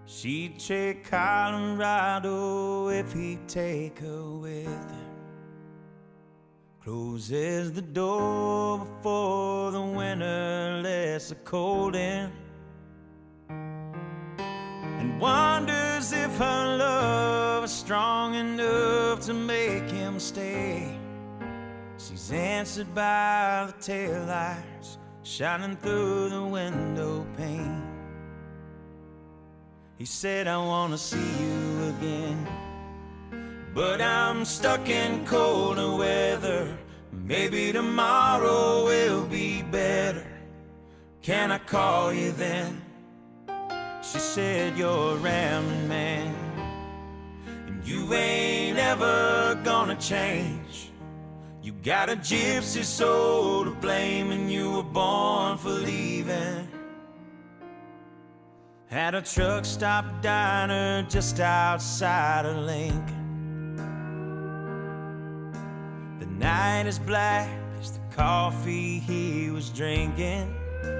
She'd trade Colorado if he'd take her with him. Closes the door before the winter lets the cold in, and wonders if her love is strong enough to make him stay. She's answered by the taillights shining through the window pane. He said, I wanna see you again, but I'm stuck in colder weather. Maybe tomorrow will be better. Can I call you then? She said, you're a rambling man, and you ain't ever gonna change. You got a gypsy soul to blame, and you were born for leaving. At a truck stop diner just outside of Lincoln. The night is black as the coffee he was drinking,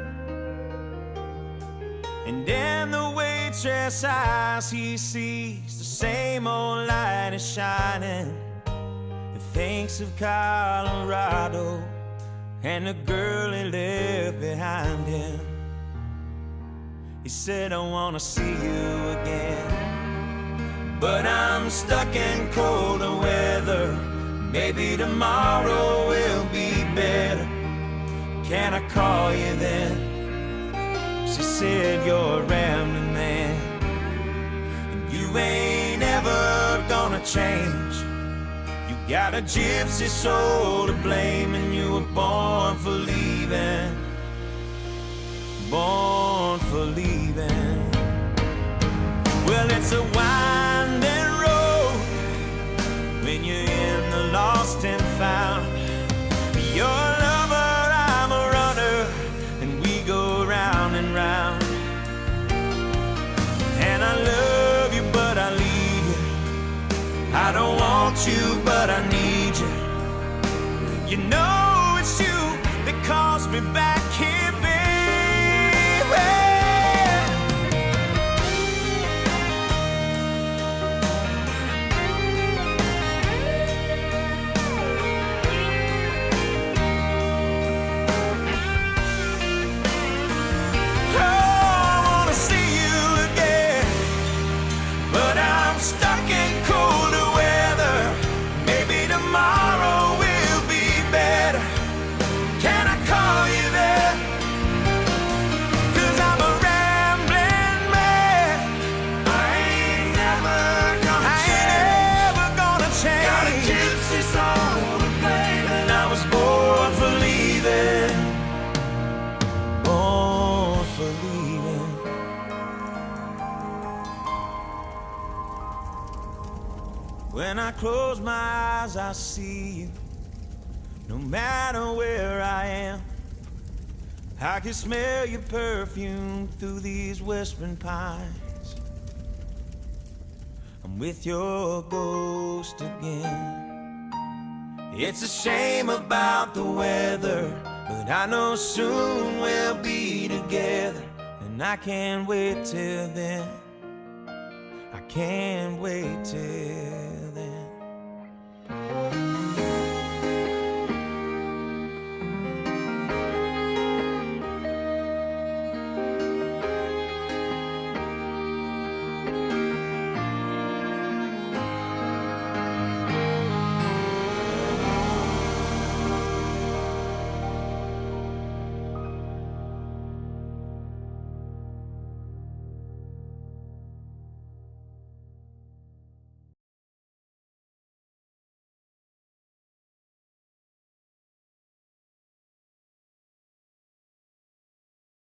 and in the waitress' eyes he sees the same old light is shining. He thinks of Colorado and the girl he left behind him. He said, I wanna see you again, but I'm stuck in colder weather. Maybe tomorrow will be better. Can I call you then? She said, you're a rambling man, and you ain't ever gonna change. You got a gypsy soul to blame, and you were born for leaving. Born for leaving. Well, it's a winding road when you're in the lost and found. You're a lover, I'm a runner, and we go round and round. And I love you, but I leave you. I don't want you, but I need you. You know it's you that calls me back here, baby. When I close my eyes, I see you. No matter where I am, I can smell your perfume through these whispering pines. I'm with your ghost again. It's a shame about the weather, but I know soon we'll be together, and I can't wait till then. I can't wait till